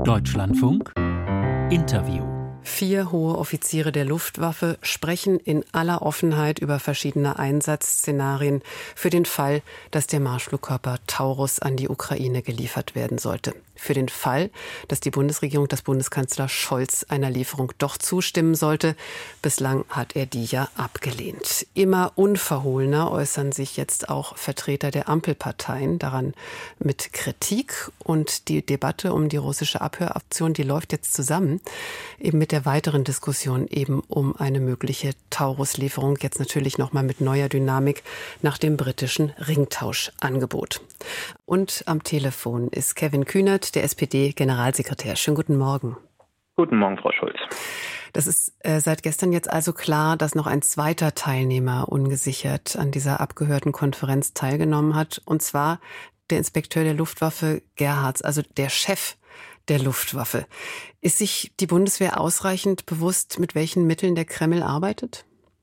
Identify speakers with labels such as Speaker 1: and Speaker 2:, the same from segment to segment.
Speaker 1: Deutschlandfunk Interview.
Speaker 2: 4 hohe Offiziere der Luftwaffe sprechen in aller Offenheit über verschiedene Einsatzszenarien für den Fall, dass der Marschflugkörper Taurus an die Ukraine geliefert werden sollte. Für den Fall, dass die Bundesregierung, dass Bundeskanzler Scholz einer Lieferung doch zustimmen sollte. Bislang hat er die ja abgelehnt. Immer unverhohlener äußern sich jetzt auch Vertreter der Ampelparteien daran mit Kritik. Und die Debatte um die russische Abhöraktion, die läuft jetzt zusammen, eben mit der weiteren Diskussion eben um eine mögliche Taurus-Lieferung. Jetzt natürlich nochmal mit neuer Dynamik nach dem britischen Ringtauschangebot. Und am Telefon ist Kevin Kühnert, der SPD-Generalsekretär. Schönen guten Morgen.
Speaker 3: Guten Morgen, Frau Schulz.
Speaker 2: Das ist seit gestern jetzt also klar, dass noch ein zweiter Teilnehmer ungesichert an dieser Abgehörtenkonferenz teilgenommen hat. Und zwar der Inspekteur der Luftwaffe Gerhards, also der Chef der Luftwaffe. Ist sich die Bundeswehr ausreichend bewusst, mit welchen Mitteln der Kreml arbeitet?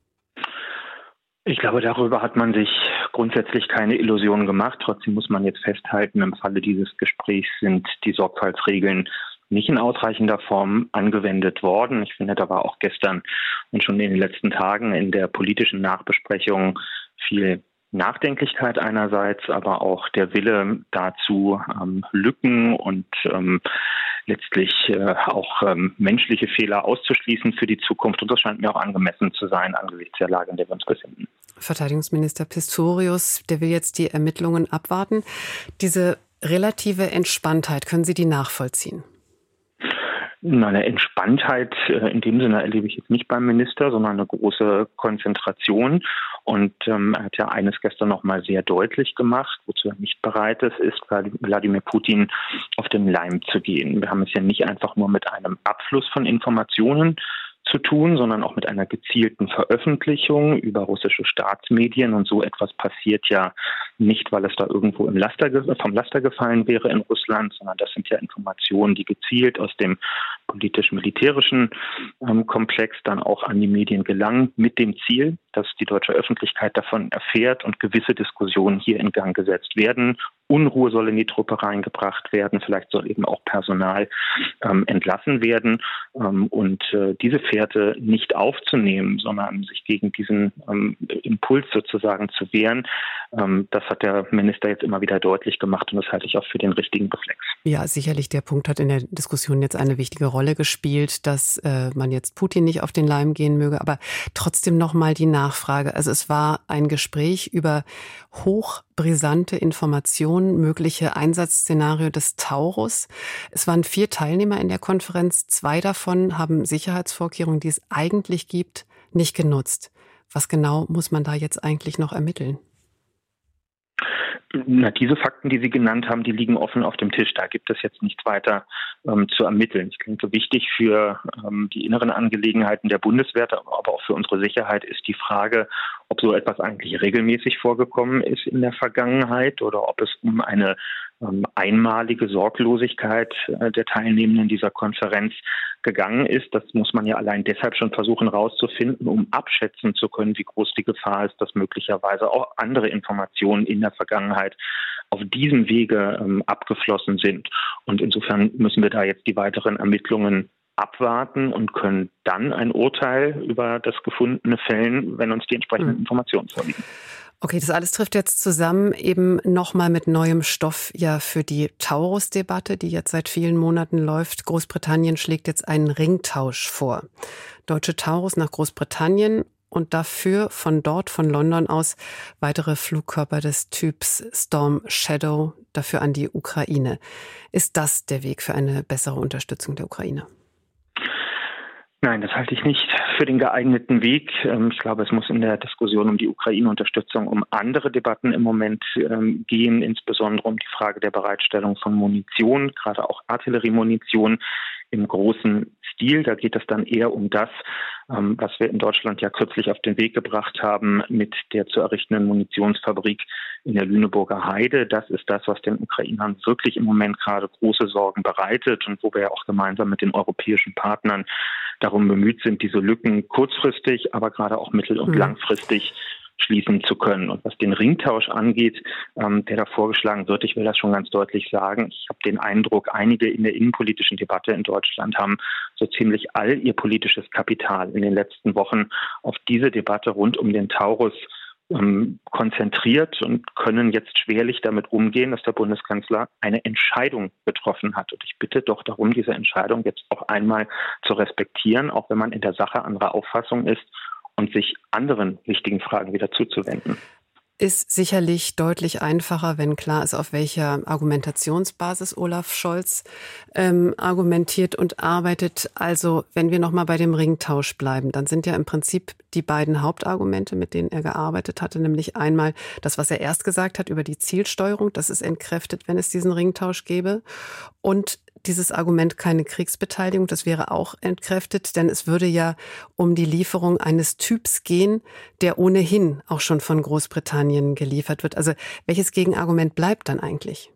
Speaker 3: Ich glaube, darüber hat man sich grundsätzlich keine Illusionen gemacht. Trotzdem muss man jetzt festhalten, im Falle dieses Gesprächs sind die Sorgfaltsregeln nicht in ausreichender Form angewendet worden. Ich finde, da war auch gestern und schon in den letzten Tagen in der politischen Nachbesprechung viel Nachdenklichkeit einerseits, aber auch der Wille dazu, Lücken und letztlich auch menschliche Fehler auszuschließen für die Zukunft. Und das scheint mir auch angemessen zu sein angesichts der Lage, in der wir uns befinden.
Speaker 2: Verteidigungsminister Pistorius, der will jetzt die Ermittlungen abwarten. Diese relative Entspanntheit, können Sie die nachvollziehen?
Speaker 3: Eine Entspanntheit in dem Sinne erlebe ich jetzt nicht beim Minister, sondern eine große Konzentration. Und er hat ja eines gestern noch mal sehr deutlich gemacht, wozu er nicht bereit ist Wladimir Putin auf den Leim zu gehen. Wir haben es ja nicht einfach nur mit einem Abfluss von Informationen zu tun, sondern auch mit einer gezielten Veröffentlichung über russische Staatsmedien. Und so etwas passiert ja nicht, weil es da irgendwo vom Laster gefallen wäre in Russland, sondern das sind ja Informationen, die gezielt aus dem politisch-militärischen Komplex dann auch an die Medien gelangen, mit dem Ziel, dass die deutsche Öffentlichkeit davon erfährt und gewisse Diskussionen hier in Gang gesetzt werden. Unruhe soll in die Truppe reingebracht werden, vielleicht soll eben auch Personal entlassen werden. Und diese Fährte nicht aufzunehmen, sondern sich gegen diesen Impuls sozusagen zu wehren, das hat der Minister jetzt immer wieder deutlich gemacht und das halte ich auch für den richtigen Reflex.
Speaker 2: Ja, sicherlich, der Punkt hat in der Diskussion jetzt eine wichtige Rolle gespielt, dass man jetzt Putin nicht auf den Leim gehen möge, aber trotzdem nochmal die Nachfrage. Also es war ein Gespräch über hochbrisante Informationen, mögliche Einsatzszenario des Taurus. Es waren 4 Teilnehmer in der Konferenz. 2 davon haben Sicherheitsvorkehrungen, die es eigentlich gibt, nicht genutzt. Was genau muss man da jetzt eigentlich noch ermitteln?
Speaker 3: Na, diese Fakten, die Sie genannt haben, die liegen offen auf dem Tisch. Da gibt es jetzt nichts weiter zu ermitteln. Ich denke, wichtig für die inneren Angelegenheiten der Bundeswehr, aber auch für unsere Sicherheit ist die Frage, ob so etwas eigentlich regelmäßig vorgekommen ist in der Vergangenheit oder ob es um eine einmalige Sorglosigkeit der Teilnehmenden dieser Konferenz gegangen ist. Das muss man ja allein deshalb schon versuchen herauszufinden, um abschätzen zu können, wie groß die Gefahr ist, dass möglicherweise auch andere Informationen in der Vergangenheit auf diesem Wege abgeflossen sind. Und insofern müssen wir da jetzt die weiteren Ermittlungen abwarten und können dann ein Urteil über das Gefundene fällen, wenn uns die entsprechenden Informationen vorliegen.
Speaker 2: Okay, das alles trifft jetzt zusammen eben nochmal mit neuem Stoff ja für die Taurus-Debatte, die jetzt seit vielen Monaten läuft. Großbritannien schlägt jetzt einen Ringtausch vor. Deutsche Taurus nach Großbritannien und dafür von London aus, weitere Flugkörper des Typs Storm Shadow, dafür an die Ukraine. Ist das der Weg für eine bessere Unterstützung der Ukraine?
Speaker 3: Nein, das halte ich nicht für den geeigneten Weg. Ich glaube, es muss in der Diskussion um die Ukraine-Unterstützung um andere Debatten im Moment gehen, insbesondere um die Frage der Bereitstellung von Munition, gerade auch Artilleriemunition im großen Stil. Da geht es dann eher um das, was wir in Deutschland ja kürzlich auf den Weg gebracht haben mit der zu errichtenden Munitionsfabrik in der Lüneburger Heide. Das ist das, was den Ukrainern wirklich im Moment gerade große Sorgen bereitet und wo wir ja auch gemeinsam mit den europäischen Partnern darum bemüht sind, diese Lücken kurzfristig, aber gerade auch mittel- und langfristig schließen zu können. Und was den Ringtausch angeht, der da vorgeschlagen wird, ich will das schon ganz deutlich sagen, ich habe den Eindruck, einige in der innenpolitischen Debatte in Deutschland haben so ziemlich all ihr politisches Kapital in den letzten Wochen auf diese Debatte rund um den Taurus konzentriert und können jetzt schwerlich damit umgehen, dass der Bundeskanzler eine Entscheidung getroffen hat. Und ich bitte doch darum, diese Entscheidung jetzt auch einmal zu respektieren, auch wenn man in der Sache anderer Auffassung ist und sich anderen wichtigen Fragen wieder zuzuwenden.
Speaker 2: Ist sicherlich deutlich einfacher, wenn klar ist, auf welcher Argumentationsbasis Olaf Scholz argumentiert und arbeitet. Also wenn wir nochmal bei dem Ringtausch bleiben, dann sind ja im Prinzip die beiden Hauptargumente, mit denen er gearbeitet hatte, nämlich einmal das, was er erst gesagt hat über die Zielsteuerung, das ist entkräftet, wenn es diesen Ringtausch gäbe. Und dieses Argument keine Kriegsbeteiligung, das wäre auch entkräftet, denn es würde ja um die Lieferung eines Typs gehen, der ohnehin auch schon von Großbritannien geliefert wird. Also welches Gegenargument bleibt dann eigentlich?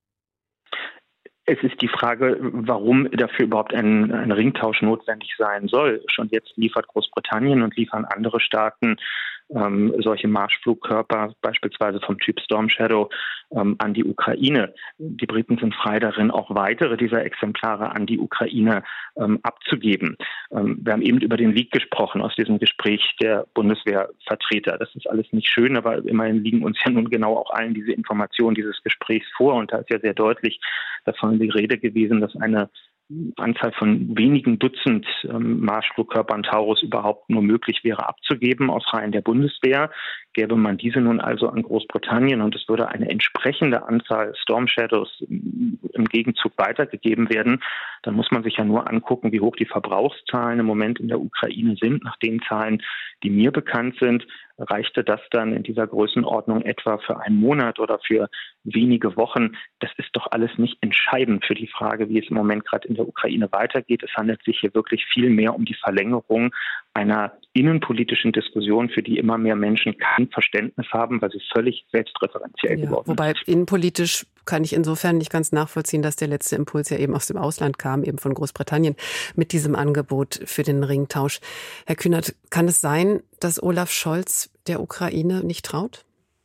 Speaker 3: Es ist die Frage, warum dafür überhaupt ein Ringtausch notwendig sein soll. Schon jetzt liefert Großbritannien und liefern andere Staaten solche Marschflugkörper, beispielsweise vom Typ Storm Shadow, an die Ukraine. Die Briten sind frei darin, auch weitere dieser Exemplare an die Ukraine abzugeben. Wir haben eben über den Leak gesprochen aus diesem Gespräch der Bundeswehrvertreter. Das ist alles nicht schön, aber immerhin liegen uns ja nun genau auch allen diese Informationen dieses Gesprächs vor. Und da ist ja sehr deutlich davon die Rede gewesen, dass eine Anzahl von wenigen Dutzend Marschflugkörpern Taurus überhaupt nur möglich wäre abzugeben aus Reihen der Bundeswehr. Gäbe man diese nun also an Großbritannien und es würde eine entsprechende Anzahl Storm Shadows im Gegenzug weitergegeben werden, dann muss man sich ja nur angucken, wie hoch die Verbrauchszahlen im Moment in der Ukraine sind. Nach den Zahlen, die mir bekannt sind, reichte das dann in dieser Größenordnung etwa für einen Monat oder für wenige Wochen. Das ist doch alles nicht entscheidend für die Frage, wie es im Moment gerade in der Ukraine weitergeht. Es handelt sich hier wirklich viel mehr um die Verlängerung einer innenpolitischen Diskussion, für die immer mehr Menschen kein Verständnis haben, weil sie völlig selbstreferenziell geworden ist.
Speaker 2: Wobei innenpolitisch kann ich insofern nicht ganz nachvollziehen, dass der letzte Impuls ja eben aus dem Ausland kam, eben von Großbritannien, mit diesem Angebot für den Ringtausch. Herr Kühnert, kann es sein, dass Olaf Scholz der Ukraine nicht traut?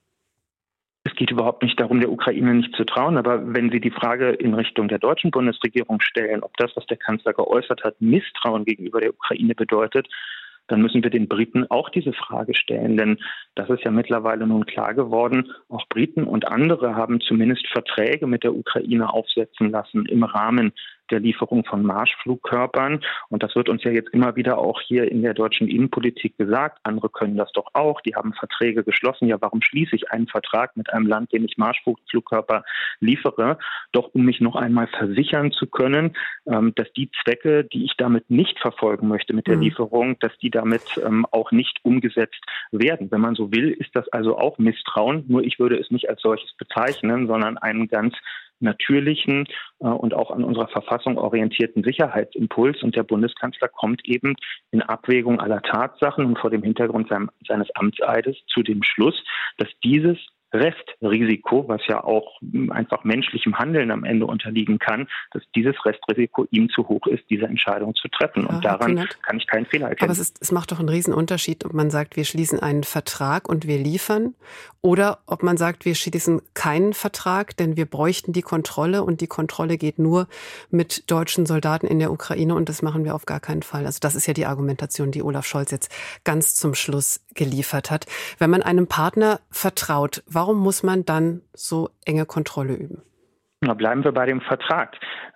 Speaker 3: Es geht überhaupt nicht darum, der Ukraine nicht zu trauen. Aber wenn Sie die Frage in Richtung der deutschen Bundesregierung stellen, ob das, was der Kanzler geäußert hat, Misstrauen gegenüber der Ukraine bedeutet, dann müssen wir den Briten auch diese Frage stellen. Denn das ist ja mittlerweile nun klar geworden. Auch Briten und andere haben zumindest Verträge mit der Ukraine aufsetzen lassen im Rahmen der Lieferung von Marschflugkörpern. Und das wird uns ja jetzt immer wieder auch hier in der deutschen Innenpolitik gesagt. Andere können das doch auch. Die haben Verträge geschlossen. Ja, warum schließe ich einen Vertrag mit einem Land, dem ich Marschflugkörper liefere? Doch um mich noch einmal versichern zu können, dass die Zwecke, die ich damit nicht verfolgen möchte mit der Lieferung, dass die damit auch nicht umgesetzt werden. Wenn man so will, ist das also auch Misstrauen. Nur ich würde es nicht als solches bezeichnen, sondern einen ganz natürlichen und auch an unserer Verfassung orientierten Sicherheitsimpuls. Und der Bundeskanzler kommt eben in Abwägung aller Tatsachen und vor dem Hintergrund seines Amtseides zu dem Schluss, dass dieses Restrisiko, was ja auch einfach menschlichem Handeln am Ende unterliegen kann, dass dieses Restrisiko ihm zu hoch ist, diese Entscheidung zu treffen. Und daran kann ich keinen Fehler erkennen.
Speaker 2: Aber es macht doch einen Riesenunterschied, ob man sagt, wir schließen einen Vertrag und wir liefern, oder ob man sagt, wir schließen keinen Vertrag, denn wir bräuchten die Kontrolle und die Kontrolle geht nur mit deutschen Soldaten in der Ukraine und das machen wir auf gar keinen Fall. Also das ist ja die Argumentation, die Olaf Scholz jetzt ganz zum Schluss geliefert hat. Wenn man einem Partner vertraut, warum muss man dann so enge Kontrolle üben?
Speaker 3: Na, bleiben wir bei dem Vertrag.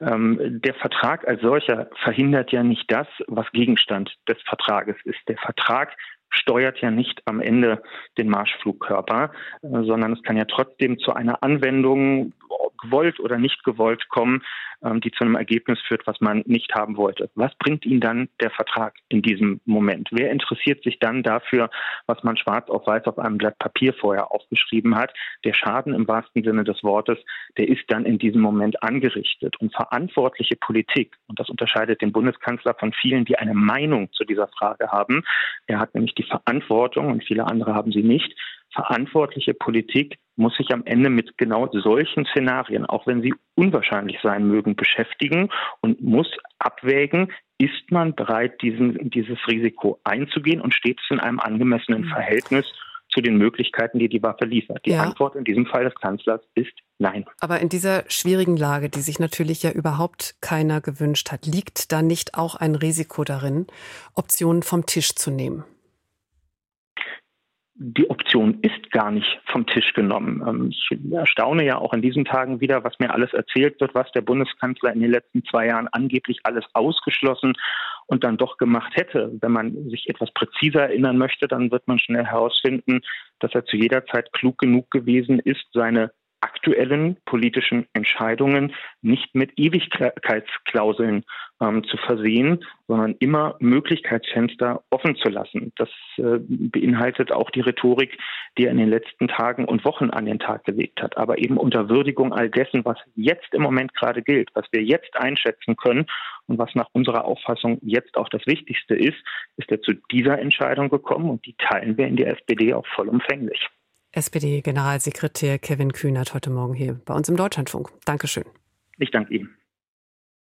Speaker 3: Der Vertrag als solcher verhindert ja nicht das, was Gegenstand des Vertrages ist. Der Vertrag steuert ja nicht am Ende den Marschflugkörper, sondern es kann ja trotzdem zu einer Anwendung, gewollt oder nicht gewollt, kommen, die zu einem Ergebnis führt, was man nicht haben wollte. Was bringt Ihnen dann der Vertrag in diesem Moment? Wer interessiert sich dann dafür, was man schwarz auf weiß auf einem Blatt Papier vorher aufgeschrieben hat? Der Schaden im wahrsten Sinne des Wortes, der ist dann in diesem Moment angerichtet. Und verantwortliche Politik, und das unterscheidet den Bundeskanzler von vielen, die eine Meinung zu dieser Frage haben, er hat nämlich die Verantwortung, und viele andere haben sie nicht, verantwortliche Politik muss sich am Ende mit genau solchen Szenarien, auch wenn sie unwahrscheinlich sein mögen, beschäftigen und muss abwägen, ist man bereit, dieses Risiko einzugehen und steht es in einem angemessenen Verhältnis zu den Möglichkeiten, die die Waffe liefert. Die Antwort in diesem Fall des Kanzlers ist nein.
Speaker 2: Aber in dieser schwierigen Lage, die sich natürlich ja überhaupt keiner gewünscht hat, liegt da nicht auch ein Risiko darin, Optionen vom Tisch zu nehmen?
Speaker 3: Die Option ist gar nicht vom Tisch genommen. Ich erstaune ja auch in diesen Tagen wieder, was mir alles erzählt wird, was der Bundeskanzler in den letzten 2 Jahren angeblich alles ausgeschlossen und dann doch gemacht hätte. Wenn man sich etwas präziser erinnern möchte, dann wird man schnell herausfinden, dass er zu jeder Zeit klug genug gewesen ist, seine aktuellen politischen Entscheidungen nicht mit Ewigkeitsklauseln zu versehen, sondern immer Möglichkeitsfenster offen zu lassen. Das beinhaltet auch die Rhetorik, die er in den letzten Tagen und Wochen an den Tag gelegt hat. Aber eben unter Würdigung all dessen, was jetzt im Moment gerade gilt, was wir jetzt einschätzen können und was nach unserer Auffassung jetzt auch das Wichtigste ist er zu dieser Entscheidung gekommen und die teilen wir in der SPD auch vollumfänglich.
Speaker 2: SPD-Generalsekretär Kevin Kühnert heute Morgen hier bei uns im Deutschlandfunk. Dankeschön.
Speaker 3: Ich danke Ihnen.